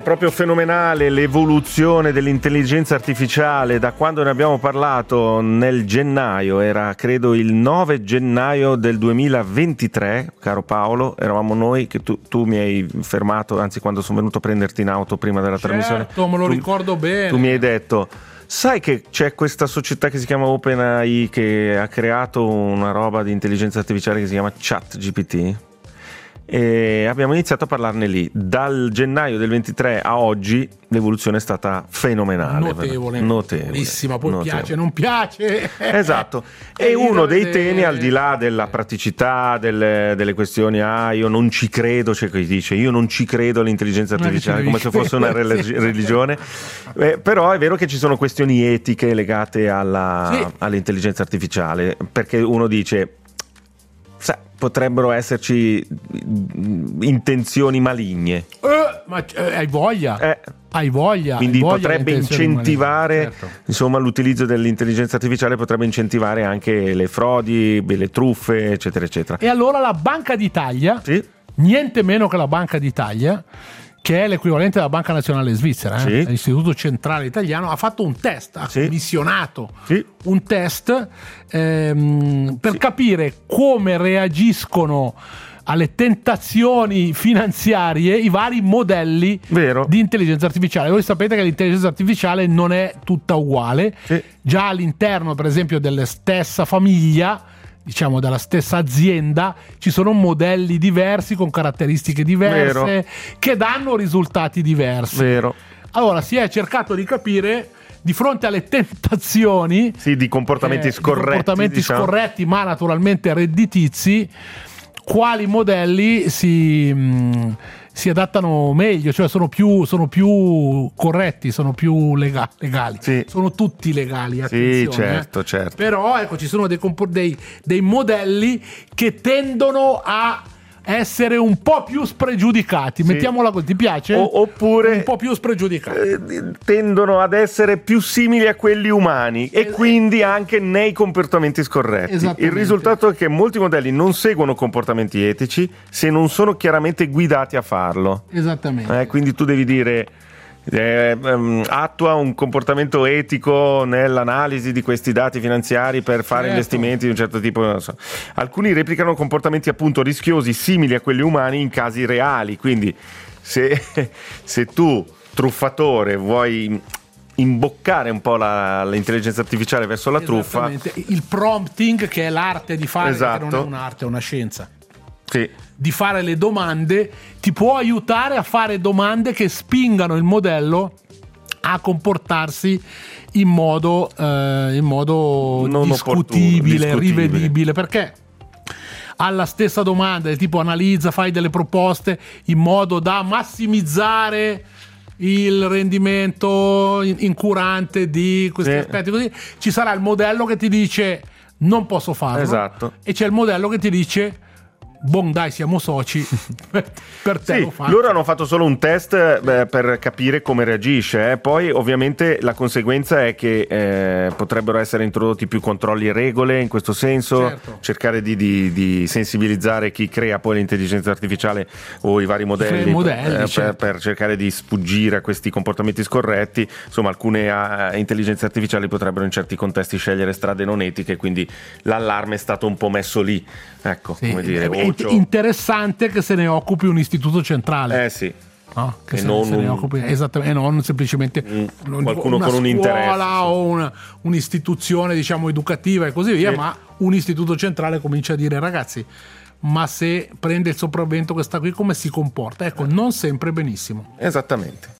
proprio fenomenale l'evoluzione dell'intelligenza artificiale da quando ne abbiamo parlato nel gennaio, era credo il 9 gennaio del 2023, caro Paolo, eravamo noi che tu mi hai fermato, anzi quando sono venuto a prenderti in auto prima della trasmissione. Me lo ricordo bene. Tu mi hai detto: sai che c'è questa società che si chiama OpenAI che ha creato una roba di intelligenza artificiale che si chiama ChatGPT? E abbiamo iniziato a parlarne lì. Dal gennaio del 23 a oggi l'evoluzione è stata fenomenale, notevole. Bellissima, poi notevole. Piace, non piace. Esatto. E uno dei temi, al di là della praticità delle questioni, io non ci credo, c'è chi dice io non ci credo all'intelligenza artificiale, come se fosse una religione, però è vero che ci sono questioni etiche legate all'intelligenza artificiale, perché uno dice potrebbero esserci intenzioni maligne. Ma hai voglia? Hai voglia. Quindi potrebbe incentivare, certo. Insomma, l'utilizzo dell'intelligenza artificiale potrebbe incentivare anche le frodi, le truffe, eccetera, eccetera. E allora la Banca d'Italia, sì, niente meno che la Banca d'Italia, che è l'equivalente della Banca Nazionale Svizzera, sì, l'Istituto Centrale Italiano, ha fatto un test, ha commissionato un test per capire come reagiscono alle tentazioni finanziarie i vari modelli di intelligenza artificiale. Voi sapete che l'intelligenza artificiale non è tutta uguale, già all'interno per esempio della stessa famiglia, diciamo dalla stessa azienda, ci sono modelli diversi con caratteristiche diverse che danno risultati diversi. Allora si è cercato di capire, di fronte alle tentazioni di comportamenti scorretti, ma naturalmente redditizi, quali modelli si adattano meglio, cioè sono più corretti, sono più legali. Sono tutti legali, attenzione. Certo. Però ecco, ci sono dei modelli che tendono a essere un po' più spregiudicati, mettiamola così. Ti piace? Oppure un po' più spregiudicati, tendono ad essere più simili a quelli umani e quindi anche nei comportamenti scorretti. Il risultato è che molti modelli non seguono comportamenti etici se non sono chiaramente guidati a farlo. Esattamente. Quindi tu devi dire attua un comportamento etico nell'analisi di questi dati finanziari per fare investimenti di un certo tipo, non so. Alcuni replicano comportamenti appunto rischiosi simili a quelli umani in casi reali, quindi se tu truffatore vuoi imboccare un po' l'intelligenza artificiale verso la truffa, il prompting, che è l'arte di fare, che non è un'arte, è una scienza, di fare le domande, ti può aiutare a fare domande che spingano il modello a comportarsi in modo non discutibile, rivedibile, perché alla stessa domanda del tipo analizza, fai delle proposte in modo da massimizzare il rendimento incurante di questi aspetti, così ci sarà il modello che ti dice non posso farlo, e c'è il modello che ti dice dai, siamo soci, per te lo faccio. Loro hanno fatto solo un test per capire come reagisce, poi ovviamente la conseguenza è che potrebbero essere introdotti più controlli e regole in questo senso, cercare di sensibilizzare chi crea poi l'intelligenza artificiale o i vari modelli, per cercare di sfuggire a questi comportamenti scorretti. Insomma, alcune intelligenze artificiali potrebbero in certi contesti scegliere strade non etiche, quindi l'allarme è stato un po' messo lì, come dire. È interessante che se ne occupi un istituto centrale. Che se ne occupi, esattamente, e non semplicemente qualcuno con un interesse o un'istituzione, diciamo, educativa e così via, ma un istituto centrale comincia a dire: ragazzi, ma se prende il sopravvento questa qui come si comporta? Non sempre benissimo. Esattamente.